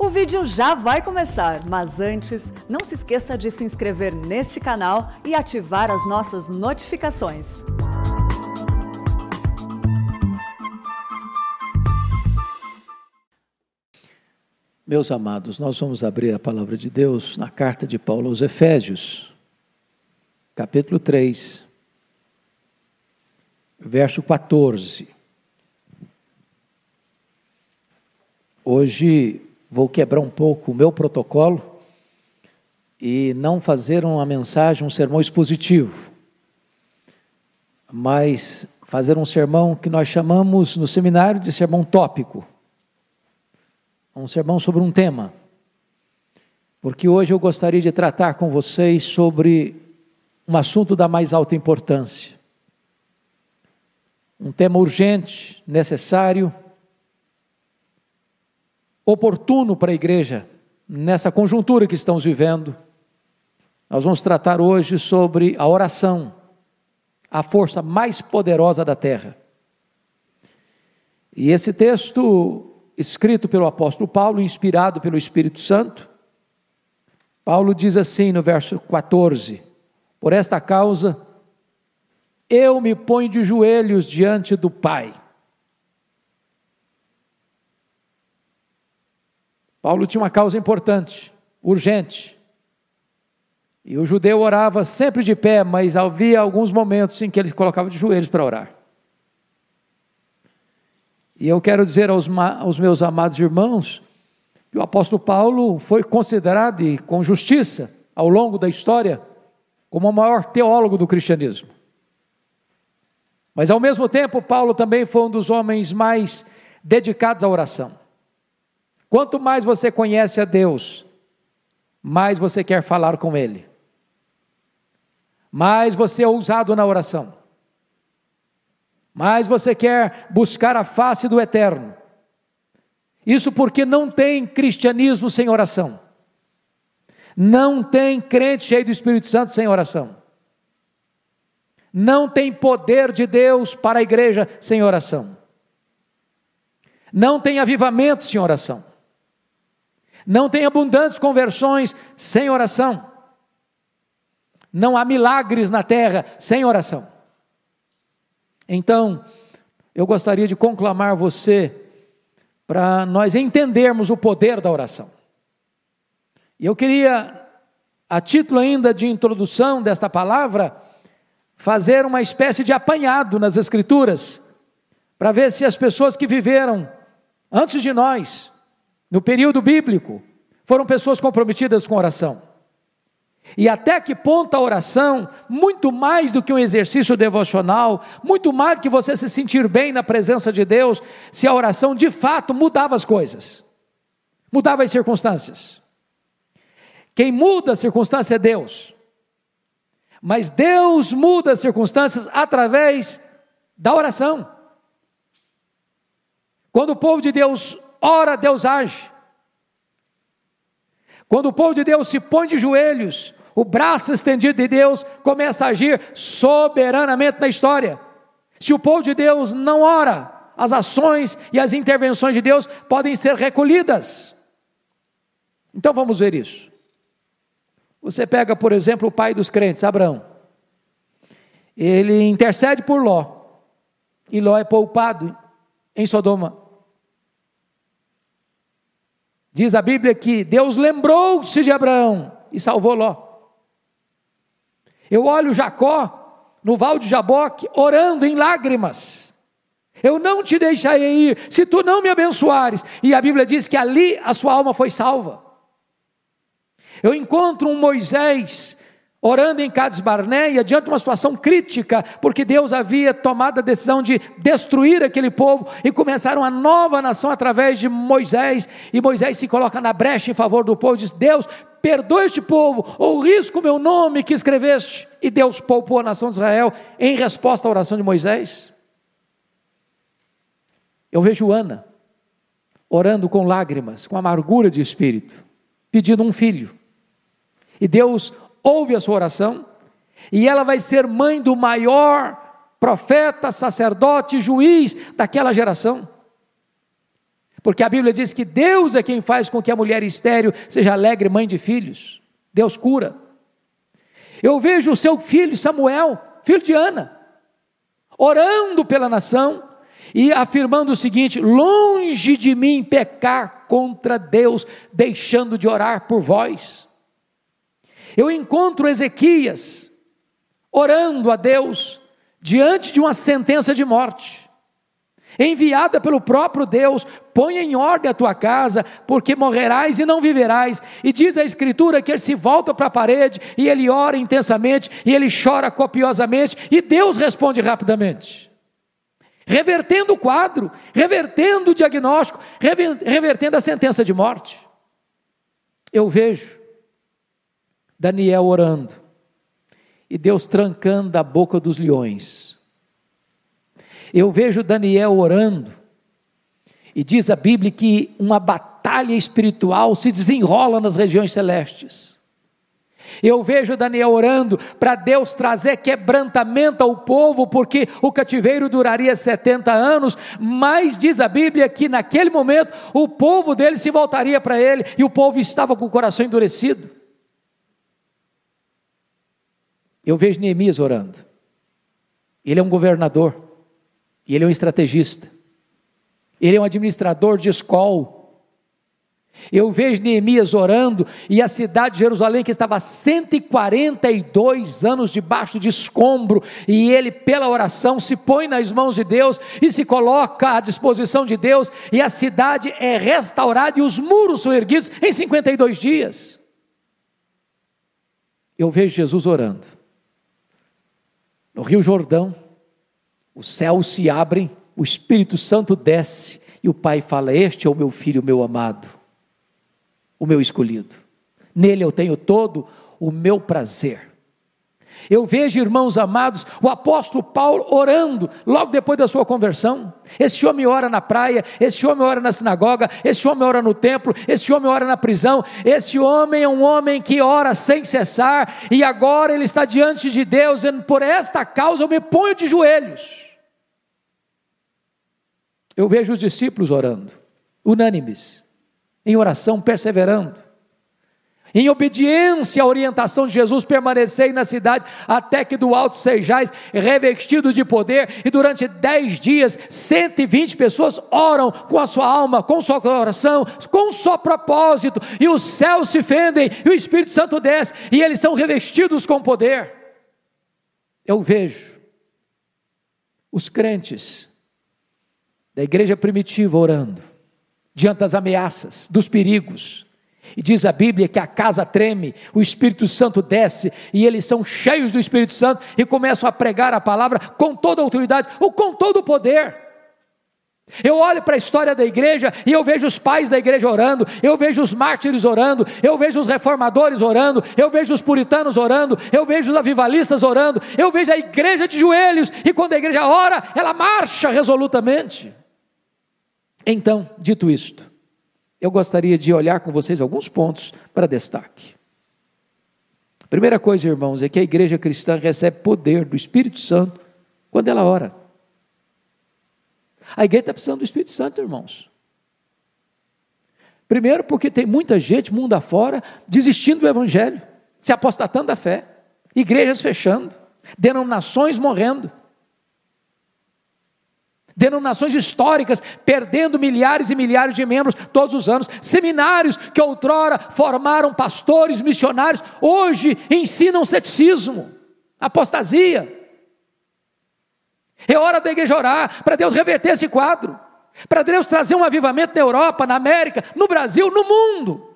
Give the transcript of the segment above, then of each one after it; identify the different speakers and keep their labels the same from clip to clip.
Speaker 1: O vídeo já vai começar, mas antes, não se esqueça de se inscrever neste canal e ativar as nossas notificações.
Speaker 2: Meus amados, nós vamos abrir a palavra de Deus na carta de Paulo aos Efésios, capítulo 3, verso 14. Hoje vou quebrar um pouco o meu protocolo e não fazer uma mensagem, um sermão expositivo, mas fazer um sermão que nós chamamos no seminário de sermão tópico. Um sermão sobre um tema, porque hoje eu gostaria de tratar com vocês sobre um assunto da mais alta importância, um tema urgente, necessário, oportuno para a igreja, nessa conjuntura que estamos vivendo. Nós vamos tratar hoje sobre a oração, a força mais poderosa da terra. E esse texto, escrito pelo apóstolo Paulo, inspirado pelo Espírito Santo, Paulo diz assim no verso 14: por esta causa, eu me ponho de joelhos diante do Pai. Paulo tinha uma causa importante, urgente, e o judeu orava sempre de pé, mas havia alguns momentos em que ele se colocava de joelhos para orar. E eu quero dizer aos meus amados irmãos, que o apóstolo Paulo foi considerado, e com justiça, ao longo da história, como o maior teólogo do cristianismo. Mas ao mesmo tempo, Paulo também foi um dos homens mais dedicados à oração. Quanto mais você conhece a Deus, mais você quer falar com Ele, mais você é ousado na oração, mais você quer buscar a face do Eterno. Isso porque não tem cristianismo sem oração, não tem crente cheio do Espírito Santo sem oração, não tem poder de Deus para a igreja sem oração, não tem avivamento sem oração, não tem abundantes conversões sem oração, não há milagres na terra sem oração. Então, eu gostaria de conclamar você para nós entendermos o poder da oração. E eu queria, a título ainda de introdução desta palavra, fazer uma espécie de apanhado nas Escrituras, para ver se as pessoas que viveram antes de nós, no período bíblico, foram pessoas comprometidas com oração. E até que ponto a oração, muito mais do que um exercício devocional, muito mais do que você se sentir bem na presença de Deus, se a oração de fato mudava as coisas, mudava as circunstâncias. Quem muda a circunstância é Deus, mas Deus muda as circunstâncias através da oração. Quando o povo de Deus ora, Deus age. Quando o povo de Deus se põe de joelhos, o braço estendido de Deus começa a agir soberanamente na história. Se o povo de Deus não ora, as ações e as intervenções de Deus podem ser recolhidas. Então vamos ver isso. Você pega, por exemplo, o pai dos crentes, Abraão. Ele intercede por Ló, e Ló é poupado em Sodoma. Diz a Bíblia que Deus lembrou-se de Abraão e salvou Ló. Eu olho Jacó no Val de Jaboque orando em lágrimas: eu não te deixarei ir se tu não me abençoares. E a Bíblia diz que ali a sua alma foi salva. Eu encontro um Moisés orando em Cades Barneia, diante de uma situação crítica, porque Deus havia tomado a decisão de destruir aquele povo, e começar uma nova nação através de Moisés, e Moisés se coloca na brecha em favor do povo, e diz: Deus, perdoa este povo, ou risco o meu nome que escreveste, e Deus poupou a nação de Israel, em resposta à oração de Moisés. Eu vejo Ana, orando com lágrimas, com amargura de espírito, pedindo um filho, e Deus ouve a sua oração, e ela vai ser mãe do maior profeta, sacerdote, juiz daquela geração. Porque a Bíblia diz que Deus é quem faz com que a mulher estéril seja alegre mãe de filhos. Deus cura. Eu vejo o seu filho Samuel, filho de Ana, orando pela nação e afirmando o seguinte: longe de mim pecar contra Deus, deixando de orar por vós. Eu encontro Ezequias orando a Deus diante de uma sentença de morte, enviada pelo próprio Deus: põe em ordem a tua casa, porque morrerás e não viverás. E diz a Escritura que ele se volta para a parede, e ele ora intensamente, e ele chora copiosamente, e Deus responde rapidamente, revertendo o quadro, revertendo o diagnóstico, revertendo a sentença de morte. Eu vejo Daniel orando, e Deus trancando a boca dos leões. Eu vejo Daniel orando, e diz a Bíblia que uma batalha espiritual se desenrola nas regiões celestes. Eu vejo Daniel orando para Deus trazer quebrantamento ao povo, porque o cativeiro duraria 70 anos, mas diz a Bíblia que naquele momento o povo dele se voltaria para ele, e o povo estava com o coração endurecido. Eu vejo Neemias orando. Ele é um governador, e ele é um estrategista, ele é um administrador de escola. Eu vejo Neemias orando, e a cidade de Jerusalém, que estava há 142 anos debaixo de escombro, e ele pela oração se põe nas mãos de Deus, e se coloca à disposição de Deus, e a cidade é restaurada, e os muros são erguidos em 52 dias. Eu vejo Jesus orando, no Rio Jordão, os céus se abrem, o Espírito Santo desce, e o Pai fala: este é o meu filho, o meu amado, o meu escolhido, nele eu tenho todo o meu prazer. Eu vejo, irmãos amados, o apóstolo Paulo orando, logo depois da sua conversão. Esse homem ora na praia, esse homem ora na sinagoga, esse homem ora no templo, esse homem ora na prisão. Esse homem é um homem que ora sem cessar, e agora ele está diante de Deus, dizendo: por esta causa eu me ponho de joelhos. Eu vejo os discípulos orando, unânimes, em oração, perseverando, em obediência à orientação de Jesus: permanecei na cidade até que do alto sejais revestidos de poder. E durante 10 dias, 120 pessoas oram com a sua alma, com o seu coração, com o seu propósito, e os céus se fendem, e o Espírito Santo desce, e eles são revestidos com poder. Eu vejo os crentes da igreja primitiva orando, diante das ameaças, dos perigos, e diz a Bíblia que a casa treme, o Espírito Santo desce, e eles são cheios do Espírito Santo, e começam a pregar a palavra com toda a autoridade, ou com todo o poder. Eu olho para a história da igreja, e eu vejo os pais da igreja orando, eu vejo os mártires orando, eu vejo os reformadores orando, eu vejo os puritanos orando, eu vejo os avivalistas orando, eu vejo a igreja de joelhos, e quando a igreja ora, ela marcha resolutamente. Então, dito isto, eu gostaria de olhar com vocês alguns pontos para destaque. Primeira coisa, irmãos, é que a igreja cristã recebe poder do Espírito Santo quando ela ora. A igreja está precisando do Espírito Santo, irmãos. Primeiro porque tem muita gente, mundo afora, desistindo do evangelho, se apostatando da fé, igrejas fechando, denominações morrendo, denominações históricas perdendo milhares e milhares de membros todos os anos, seminários que outrora formaram pastores, missionários, hoje ensinam ceticismo, apostasia. É hora da igreja orar, para Deus reverter esse quadro, para Deus trazer um avivamento na Europa, na América, no Brasil, no mundo.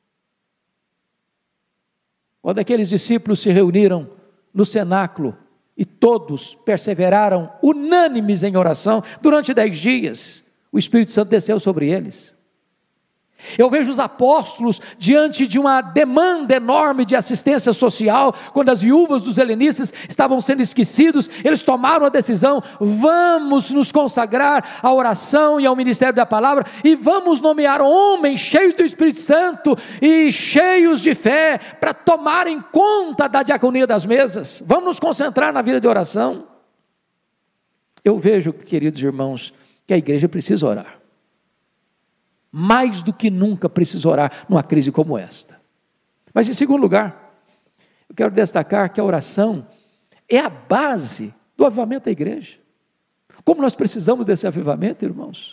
Speaker 2: Quando aqueles discípulos se reuniram no cenáculo, e todos perseveraram unânimes em oração, durante 10 dias, o Espírito Santo desceu sobre eles. Eu vejo os apóstolos diante de uma demanda enorme de assistência social, quando as viúvas dos helenistas estavam sendo esquecidos, eles tomaram a decisão: vamos nos consagrar à oração e ao ministério da palavra, e vamos nomear homens cheios do Espírito Santo e cheios de fé, para tomarem conta da diaconia das mesas. Vamos nos concentrar na vida de oração. Eu vejo, queridos irmãos, que a igreja precisa orar. mais do que nunca precisa orar numa crise como esta. Mas em segundo lugar, eu quero destacar que a oração é a base do avivamento da igreja. Como nós precisamos desse avivamento, irmãos?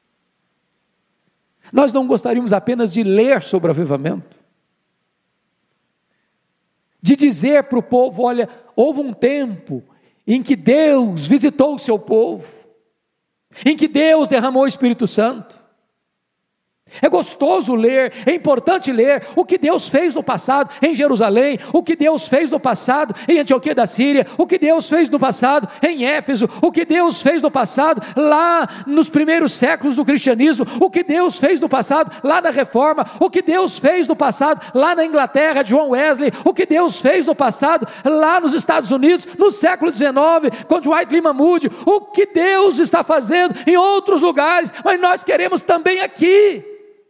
Speaker 2: Nós não gostaríamos apenas de ler sobre o avivamento, de dizer para o povo: olha, houve um tempo em que Deus visitou o seu povo, em que Deus derramou o Espírito Santo. É gostoso ler, é importante ler o que Deus fez no passado em Jerusalém, o que Deus fez no passado em Antioquia da Síria, o que Deus fez no passado em Éfeso, o que Deus fez no passado lá nos primeiros séculos do cristianismo, o que Deus fez no passado lá na Reforma, o que Deus fez no passado lá na Inglaterra de John Wesley, o que Deus fez no passado lá nos Estados Unidos no século XIX com Dwight Lyman Moody, o que Deus está fazendo em outros lugares, mas nós queremos também aqui.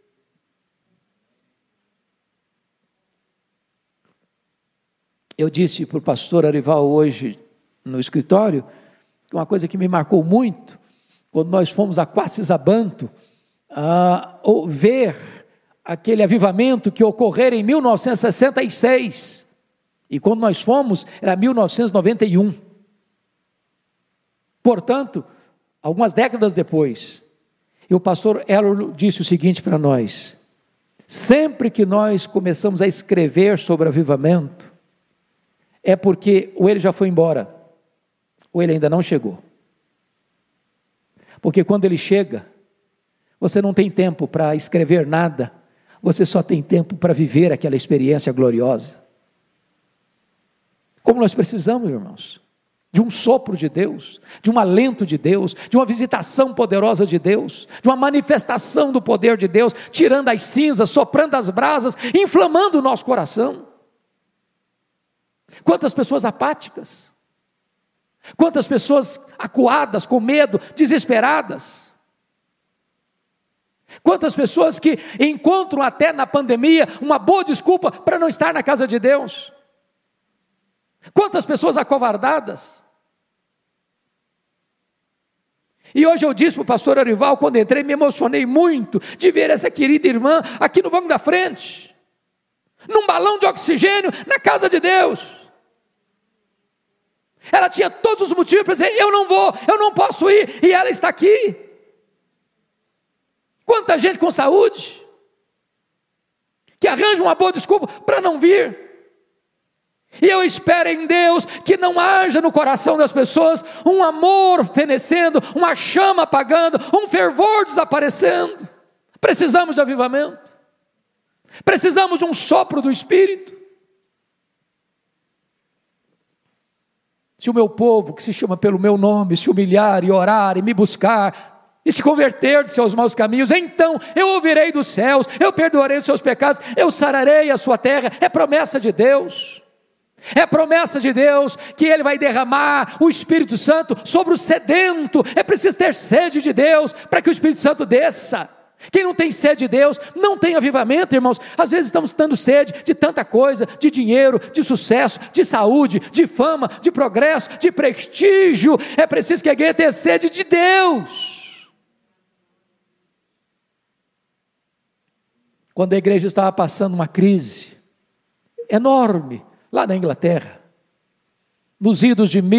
Speaker 2: Eu disse para o pastor Arival hoje no escritório, uma coisa que me marcou muito, quando nós fomos a Quacisabanto, ver aquele avivamento que ocorreu em 1966, e quando nós fomos, era 1991. Portanto, algumas décadas depois, e o pastor Elro disse o seguinte para nós: sempre que nós começamos a escrever sobre avivamento, é porque ou ele já foi embora, ou ele ainda não chegou. Porque quando ele chega, você não tem tempo para escrever nada, você só tem tempo para viver aquela experiência gloriosa. Como nós precisamos, irmãos, de um sopro de Deus, de um alento de Deus, de uma visitação poderosa de Deus, de uma manifestação do poder de Deus, tirando as cinzas, soprando as brasas, inflamando o nosso coração. Quantas pessoas apáticas, quantas pessoas acuadas, com medo, desesperadas, quantas pessoas que encontram até na pandemia uma boa desculpa para não estar na casa de Deus, quantas pessoas acovardadas. E hoje eu disse para o pastor Arival, quando entrei, me emocionei muito de ver essa querida irmã aqui no banco da frente, num balão de oxigênio, na casa de Deus. Ela tinha todos os motivos para dizer: eu não vou, eu não posso ir, e ela está aqui. Quanta gente com saúde, que arranja uma boa desculpa para não vir. E eu espero em Deus que não haja no coração das pessoas um amor fenecendo, uma chama apagando, um fervor desaparecendo. Precisamos de avivamento, precisamos de um sopro do Espírito. Se o meu povo, que se chama pelo meu nome, se humilhar e orar e me buscar, e se converter de seus maus caminhos, então eu ouvirei dos céus, eu perdoarei os seus pecados, eu sararei a sua terra. É promessa de Deus, é promessa de Deus, que Ele vai derramar o Espírito Santo sobre o sedento. É preciso ter sede de Deus, para que o Espírito Santo desça. Quem não tem sede de Deus, não tem avivamento, irmãos. Às vezes estamos tendo sede de tanta coisa, de dinheiro, de sucesso, de saúde, de fama, de progresso, de prestígio. É preciso que a igreja tenha sede de Deus. Quando a igreja estava passando uma crise enorme, lá na Inglaterra, nos idos de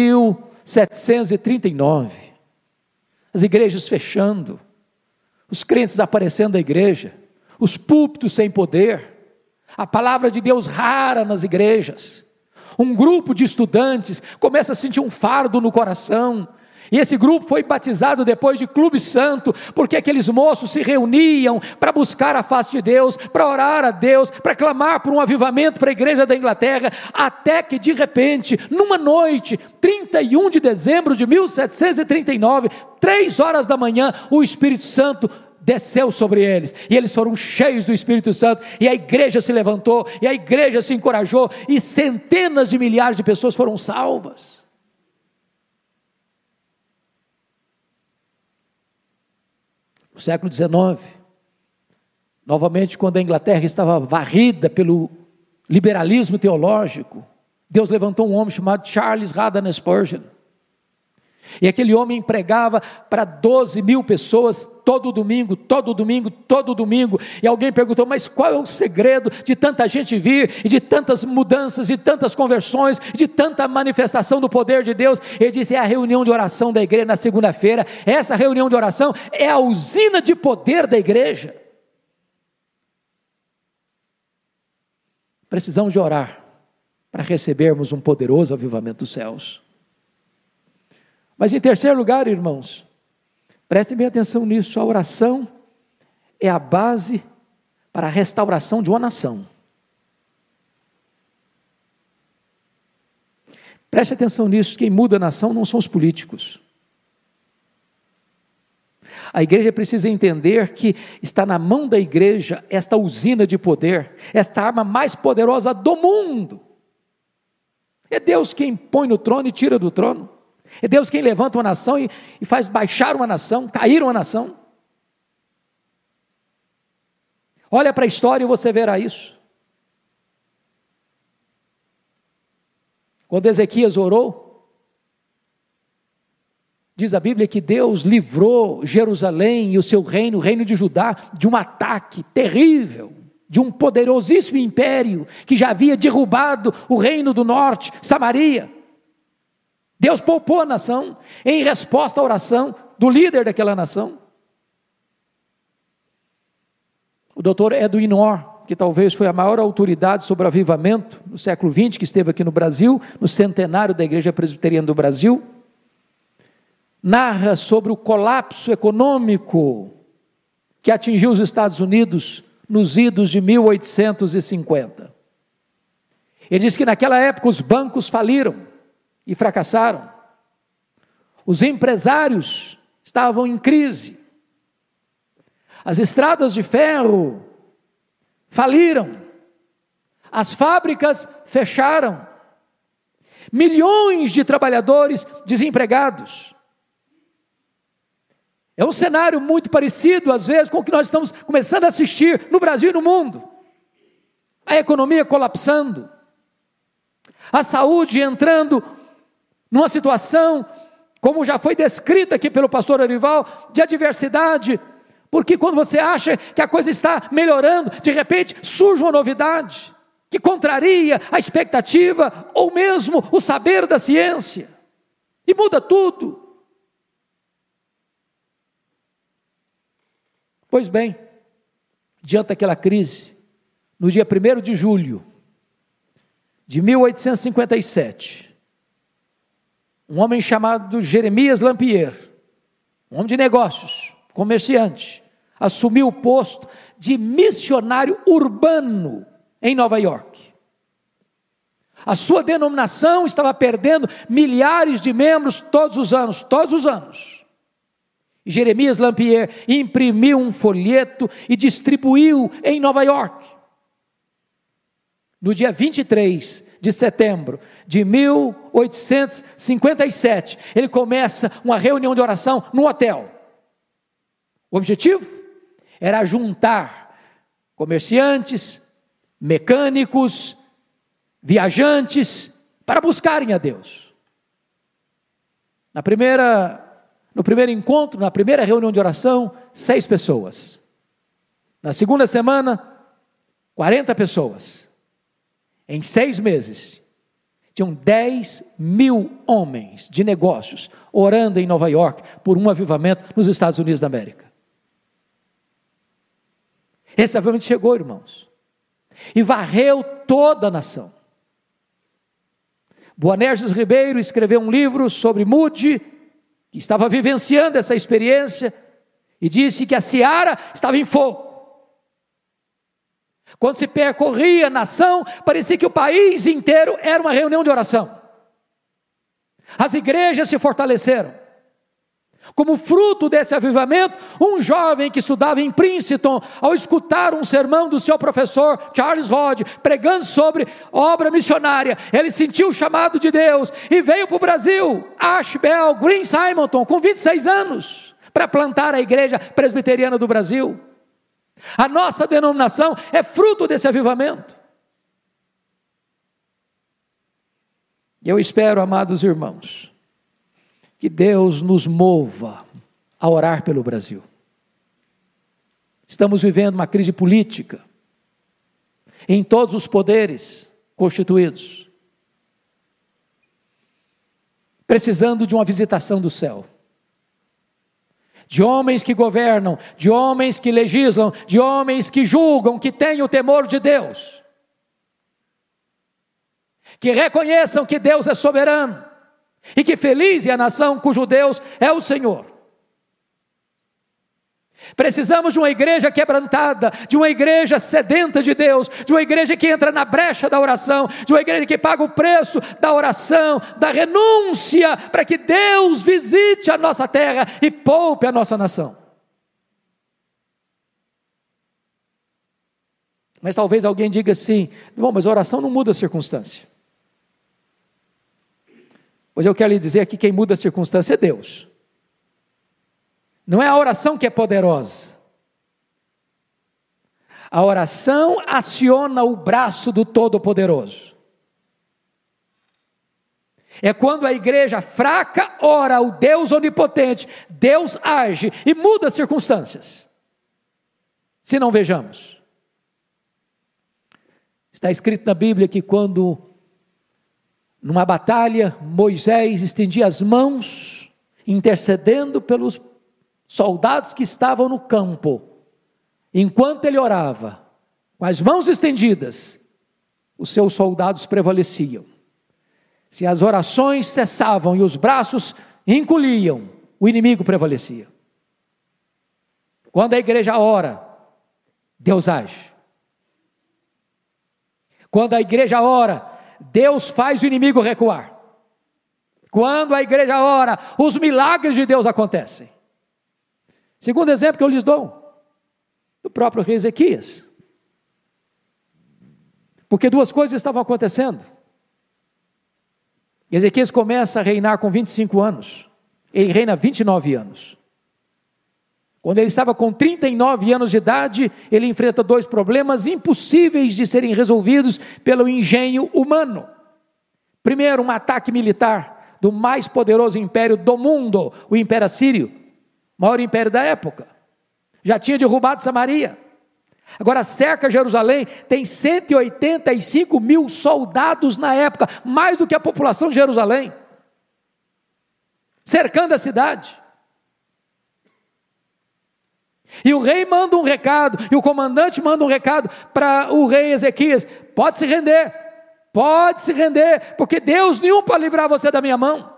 Speaker 2: 1739, as igrejas fechando, os crentes aparecendo da igreja, os púlpitos sem poder, a palavra de Deus rara nas igrejas. Um grupo de estudantes começa a sentir um fardo no coração, e esse grupo foi batizado depois de Clube Santo, porque aqueles moços se reuniam para buscar a face de Deus, para orar a Deus, para clamar por um avivamento para a igreja da Inglaterra, até que de repente, numa noite, 31 de dezembro de 1739, 3 horas da manhã, o Espírito Santo desceu sobre eles, e eles foram cheios do Espírito Santo, e a igreja se levantou, e a igreja se encorajou, e centenas de milhares de pessoas foram salvas. No século XIX, novamente, quando a Inglaterra estava varrida pelo liberalismo teológico, Deus levantou um homem chamado Charles Haddon Spurgeon, E aquele homem pregava para 12 mil pessoas todo domingo, todo domingo, todo domingo. E alguém perguntou: mas qual é o segredo de tanta gente vir, e de tantas mudanças, de tantas conversões, de tanta manifestação do poder de Deus? Ele disse: é a reunião de oração da igreja na segunda-feira. Essa reunião de oração é a usina de poder da igreja. Precisamos de orar para recebermos um poderoso avivamento dos céus. Mas em terceiro lugar, irmãos, prestem bem atenção nisso, a oração é a base para a restauração de uma nação. Preste atenção nisso, quem muda a nação não são os políticos. A igreja precisa entender que está na mão da igreja esta usina de poder, esta arma mais poderosa do mundo. É Deus quem põe no trono e tira do trono. É Deus quem levanta uma nação e faz baixar uma nação, cair uma nação. Olha para a história e você verá isso. Quando Ezequias orou, diz a Bíblia que Deus livrou Jerusalém e o seu reino, o reino de Judá, de um ataque terrível, de um poderosíssimo império que já havia derrubado o reino do norte, Samaria. Deus poupou a nação em resposta à oração do líder daquela nação. O doutor Edwin Orr, que talvez foi a maior autoridade sobre o avivamento no século XX, que esteve aqui no Brasil, no centenário da Igreja Presbiteriana do Brasil, narra sobre o colapso econômico que atingiu os Estados Unidos nos idos de 1850. Ele diz que naquela época os bancos faliram e fracassaram. Os empresários estavam em crise. As estradas de ferro faliram. As fábricas fecharam. Milhões de trabalhadores desempregados. É um cenário muito parecido, às vezes, com o que nós estamos começando a assistir no Brasil e no mundo. A economia colapsando. A saúde entrando numa situação, como já foi descrita aqui pelo pastor Arival, de adversidade, porque quando você acha que a coisa está melhorando, de repente surge uma novidade, que contraria a expectativa, ou mesmo o saber da ciência, e muda tudo. Pois bem, diante daquela crise, no dia 1º de julho de 1857, um homem chamado Jeremias Lampier, um homem de negócios, comerciante, assumiu o posto de missionário urbano em Nova York. A sua denominação estava perdendo milhares de membros todos os anos. E Jeremias Lampier imprimiu um folheto e distribuiu em Nova York. No dia 23 de setembro de 1857, ele começa uma reunião de oração no hotel. O objetivo era juntar comerciantes, mecânicos, viajantes, para buscarem a Deus. No primeiro encontro, na primeira reunião de oração, 6 pessoas. Na segunda semana, 40 pessoas. Em 6 meses, tinham 10 mil homens de negócios orando em Nova York por um avivamento nos Estados Unidos da América. Esse avivamento chegou, irmãos, e varreu toda a nação. Boanerges Ribeiro escreveu um livro sobre Moody, que estava vivenciando essa experiência, e disse que a seara estava em fogo. Quando se percorria a nação, parecia que o país inteiro era uma reunião de oração. As igrejas se fortaleceram. Como fruto desse avivamento, um jovem que estudava em Princeton, ao escutar um sermão do seu professor Charles Hodge, pregando sobre obra missionária, ele sentiu o chamado de Deus e veio para o Brasil, Ashbel Green Simonton, com 26 anos, para plantar a igreja presbiteriana do Brasil. A nossa denominação é fruto desse avivamento. E eu espero, amados irmãos, que Deus nos mova a orar pelo Brasil. Estamos vivendo uma crise política em todos os poderes constituídos, precisando de uma visitação do céu, de homens que governam, de homens que legislam, de homens que julgam, que têm o temor de Deus, que reconheçam que Deus é soberano, e que feliz é a nação cujo Deus é o Senhor. Precisamos de uma igreja quebrantada, de uma igreja sedenta de Deus, de uma igreja que entra na brecha da oração, de uma igreja que paga o preço da oração, da renúncia, para que Deus visite a nossa terra e poupe a nossa nação. Mas talvez alguém diga assim: bom, mas a oração não muda a circunstância. Pois eu quero lhe dizer que quem muda a circunstância é Deus. Não é a oração que é poderosa. A oração aciona o braço do Todo-Poderoso. É quando a igreja fraca ora ao Deus onipotente, Deus age e muda as circunstâncias. Se não, vejamos. Está escrito na Bíblia que quando, numa batalha, Moisés estendia as mãos, intercedendo pelos soldados que estavam no campo, enquanto ele orava, com as mãos estendidas, os seus soldados prevaleciam. Se as orações cessavam e os braços encolhiam, o inimigo prevalecia. Quando a igreja ora, Deus age. Quando a igreja ora, Deus faz o inimigo recuar. Quando a igreja ora, os milagres de Deus acontecem. Segundo exemplo que eu lhes dou, do próprio rei Ezequias. Porque duas coisas estavam acontecendo. Ezequias começa a reinar com 25 anos. Ele reina 29 anos. Quando ele estava com 39 anos de idade, ele enfrenta dois problemas impossíveis de serem resolvidos pelo engenho humano. Primeiro, um ataque militar do mais poderoso império do mundo, o Império Assírio. Maior império da época, já tinha derrubado Samaria, agora cerca Jerusalém, tem 185 mil soldados na época, mais do que a população de Jerusalém, cercando a cidade, e o rei manda um recado, e o comandante manda um recado para o rei Ezequias: pode se render, porque Deus nenhum pode livrar você da minha mão.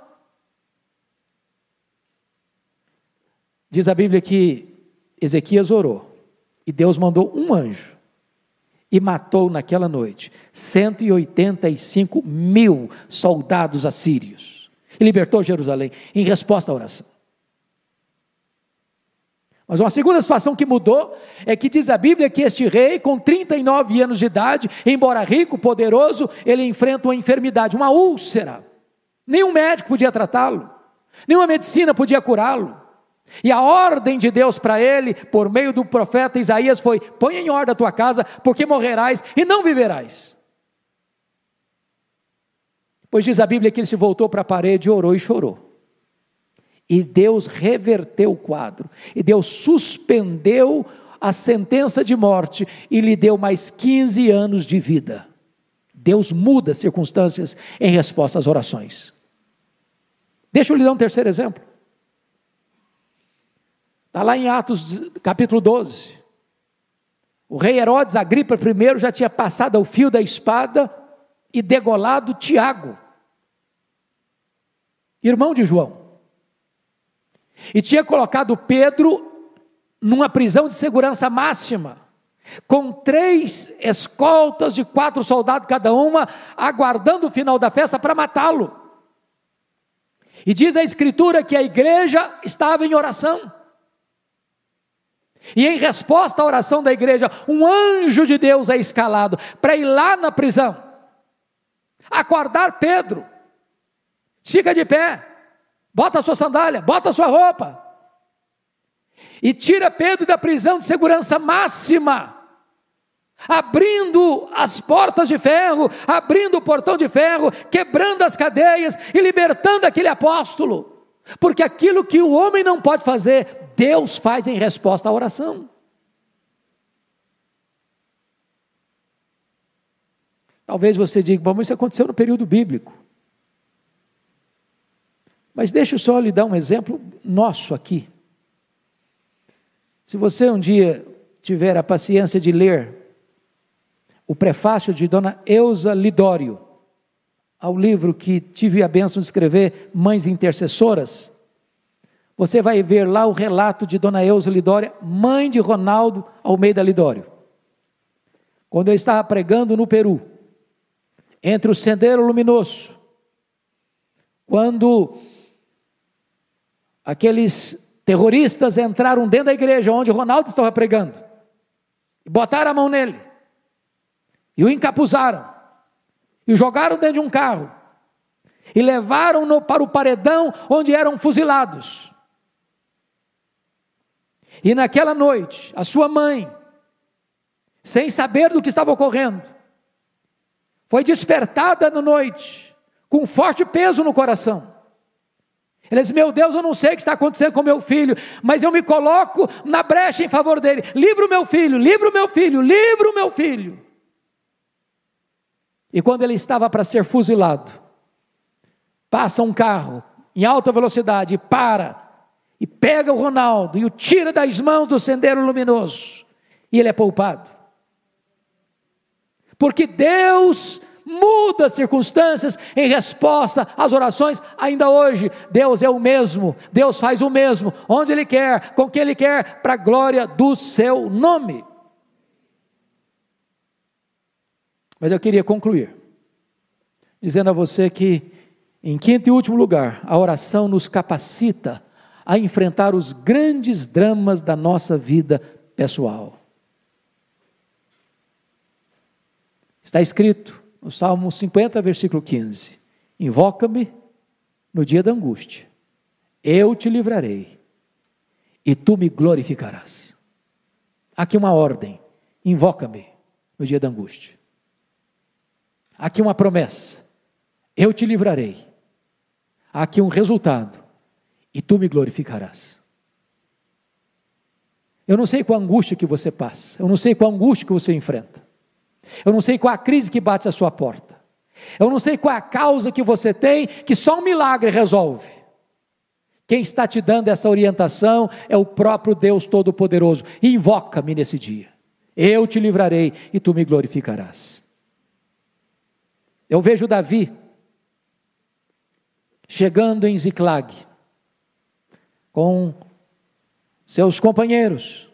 Speaker 2: Diz a Bíblia que Ezequias orou, e Deus mandou um anjo, e matou naquela noite 185 mil soldados assírios, e libertou Jerusalém, em resposta à oração. Mas uma segunda situação que mudou, é que diz a Bíblia que este rei, com 39 anos de idade, embora rico, poderoso, ele enfrenta uma enfermidade, uma úlcera. Nenhum médico podia tratá-lo, nenhuma medicina podia curá-lo. E a ordem de Deus para ele, por meio do profeta Isaías, foi: põe em ordem a tua casa, porque morrerás e não viverás. Pois diz a Bíblia que ele se voltou para a parede, orou e chorou. E Deus reverteu o quadro, e Deus suspendeu a sentença de morte, e lhe deu mais 15 anos de vida. Deus muda as circunstâncias em resposta às orações. Deixa eu lhe dar um terceiro exemplo. Está lá em Atos capítulo 12, o rei Herodes Agripa I já tinha passado o fio da espada e degolado Tiago, irmão de João, e tinha colocado Pedro numa prisão de segurança máxima, com 3 escoltas de 4 soldados cada uma, aguardando o final da festa para matá-lo. E diz a Escritura que a igreja estava em oração. E em resposta à oração da igreja, um anjo de Deus é escalado para ir lá na prisão, acordar Pedro. Fica de pé, bota a sua sandália, bota a sua roupa, e tira Pedro da prisão de segurança máxima, abrindo as portas de ferro, abrindo o portão de ferro, quebrando as cadeias e libertando aquele apóstolo. Porque aquilo que o homem não pode fazer, Deus faz em resposta à oração. Talvez você diga, bom, mas isso aconteceu no período bíblico. Mas deixa eu só lhe dar um exemplo nosso aqui. Se você um dia tiver a paciência de ler o prefácio de Dona Eusa Lidório, ao livro que tive a bênção de escrever, Mães Intercessoras, você vai ver lá o relato de Dona Eusa Lidório, mãe de Ronaldo Almeida Lidório. Quando ele estava pregando no Peru, entre o Sendero Luminoso, quando aqueles terroristas entraram dentro da igreja onde Ronaldo estava pregando, e botaram a mão nele, e o encapuzaram, e o jogaram dentro de um carro, e levaram-no para o paredão onde eram fuzilados. E naquela noite, a sua mãe, sem saber do que estava ocorrendo, foi despertada na noite, com um forte peso no coração. Ele disse, meu Deus, eu não sei o que está acontecendo com meu filho, mas eu me coloco na brecha em favor dele. Livra o meu filho, livra o meu filho, livra o meu filho. E quando ele estava para ser fuzilado, passa um carro em alta velocidade, para, e pega o Ronaldo, e o tira das mãos do Sendero Luminoso, e ele é poupado. Porque Deus muda as circunstâncias em resposta às orações. Ainda hoje, Deus é o mesmo, Deus faz o mesmo, onde Ele quer, com quem Ele quer, para a glória do seu nome. Mas eu queria concluir, dizendo a você que, em quinto e último lugar, a oração nos capacita a enfrentar os grandes dramas da nossa vida pessoal. Está escrito no Salmo 50, versículo 15, invoca-me no dia da angústia, eu te livrarei, e tu me glorificarás. Aqui uma ordem, invoca-me no dia da angústia. Aqui uma promessa, eu te livrarei. Aqui um resultado, e tu me glorificarás. Eu não sei qual a angústia que você passa, eu não sei qual a angústia que você enfrenta, eu não sei qual a crise que bate à sua porta, eu não sei qual a causa que você tem, que só um milagre resolve. Quem está te dando essa orientação é o próprio Deus Todo-Poderoso. Invoca-me nesse dia, eu te livrarei e tu me glorificarás. Eu vejo Davi chegando em Ziclag com seus companheiros,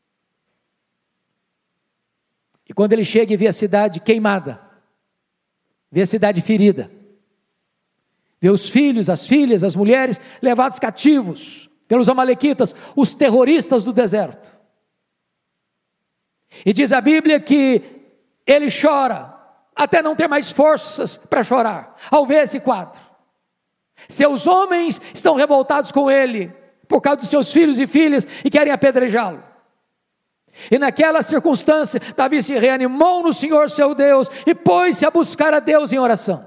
Speaker 2: e quando ele chega e vê a cidade queimada, vê a cidade ferida, vê os filhos, as filhas, as mulheres levados cativos pelos amalequitas, os terroristas do deserto, e diz a Bíblia que ele chora até não ter mais forças para chorar, ao ver esse quadro. Seus homens estão revoltados com ele, por causa dos seus filhos e filhas, e querem apedrejá-lo. E naquela circunstância, Davi se reanimou no Senhor seu Deus, e pôs-se a buscar a Deus em oração.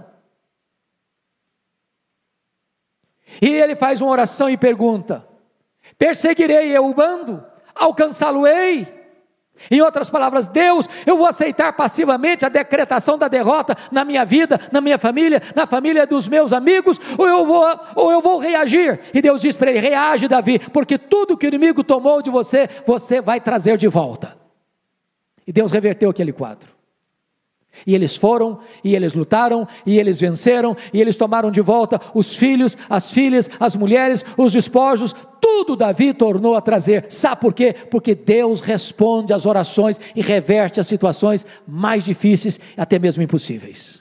Speaker 2: E ele faz uma oração e pergunta, perseguirei eu o bando? Alcançá-lo-ei? Em outras palavras, Deus, eu vou aceitar passivamente a decretação da derrota na minha vida, na minha família, na família dos meus amigos, ou eu vou reagir? E Deus diz para ele, reage Davi, porque tudo que o inimigo tomou de você, você vai trazer de volta. E Deus reverteu aquele quadro. E eles foram, e eles lutaram, e eles venceram, e eles tomaram de volta os filhos, as filhas, as mulheres, os despojos, tudo Davi tornou a trazer. Sabe por quê? Porque Deus responde às orações e reverte as situações mais difíceis, até mesmo impossíveis.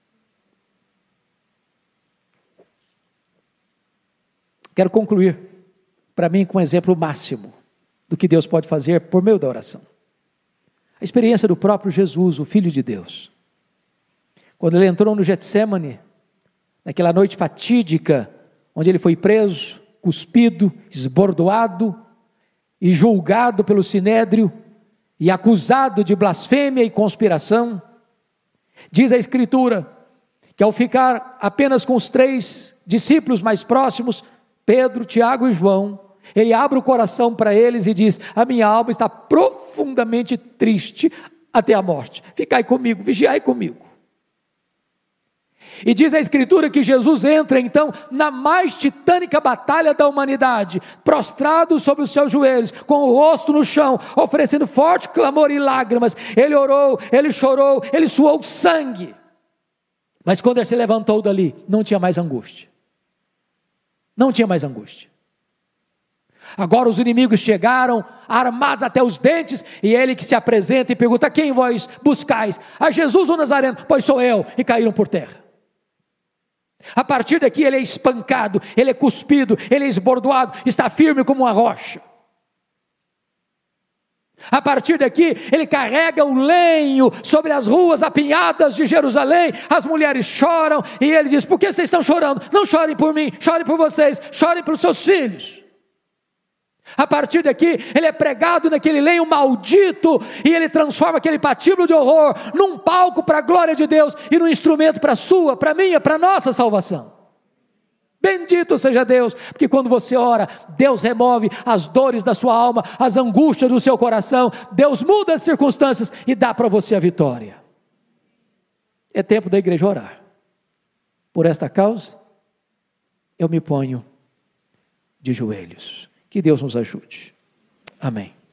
Speaker 2: Quero concluir, para mim, com um exemplo máximo do que Deus pode fazer por meio da oração. A experiência do próprio Jesus, o Filho de Deus. Quando ele entrou no Getsêmani, naquela noite fatídica, onde ele foi preso, cuspido, esbordoado e julgado pelo Sinédrio e acusado de blasfêmia e conspiração, diz a Escritura que ao ficar apenas com os 3 discípulos mais próximos, Pedro, Tiago e João, ele abre o coração para eles e diz: a minha alma está profundamente triste até a morte. Ficai comigo, vigiai comigo. E diz a Escritura que Jesus entra então na mais titânica batalha da humanidade, prostrado sobre os seus joelhos, com o rosto no chão, oferecendo forte clamor e lágrimas. Ele orou, ele chorou, ele suou sangue. Mas quando ele se levantou dali, não tinha mais angústia. Não tinha mais angústia. Agora os inimigos chegaram, armados até os dentes, e ele que se apresenta e pergunta: quem vós buscais? A Jesus o Nazareno? Pois sou eu. E caíram por terra. A partir daqui ele é espancado, ele é cuspido, ele é esbordoado, está firme como uma rocha. A partir daqui ele carrega o lenho sobre as ruas apinhadas de Jerusalém. As mulheres choram e ele diz: por que vocês estão chorando? Não chorem por mim, chorem por vocês, chorem pelos seus filhos. A partir daqui ele é pregado naquele lenho maldito e ele transforma aquele patíbulo de horror num palco para a glória de Deus e num instrumento para a sua, para a minha, para a nossa salvação. Bendito seja Deus, porque quando você ora, Deus remove as dores da sua alma, as angústias do seu coração, Deus muda as circunstâncias e dá para você a vitória. É tempo da igreja orar. Por esta causa, eu me ponho de joelhos. Que Deus nos ajude. Amém.